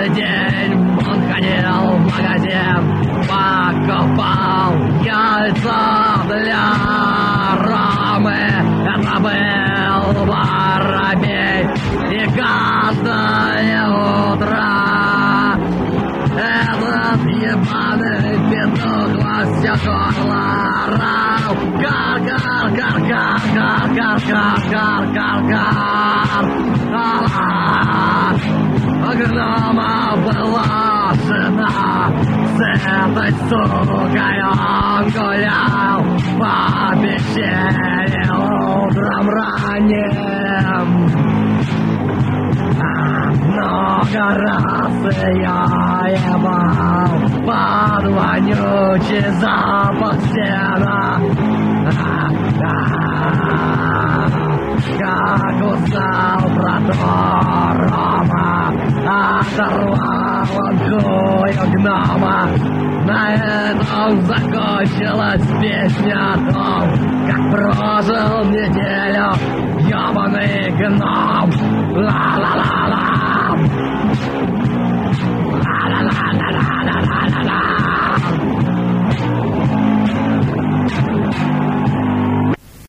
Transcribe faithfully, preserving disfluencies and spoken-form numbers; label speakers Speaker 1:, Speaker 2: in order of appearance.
Speaker 1: Каждый день он ходил в магазин, покупал яйца для Ромы. Это был воробей, и каждое утро этот ебаный петух во все горло орал. Кар-кар-кар-кар-кар-кар-кар-кар-кар. У гнома была жена, с этой сукой он гулял по пещере утром ранним. Много раз я ебал под вонючий запах сена. Как узнал про то Рома, оторвал он хую гнома. На этом закончилась песня о том, как прожил неделю ебаный гном. Ла-ла-ла-ла.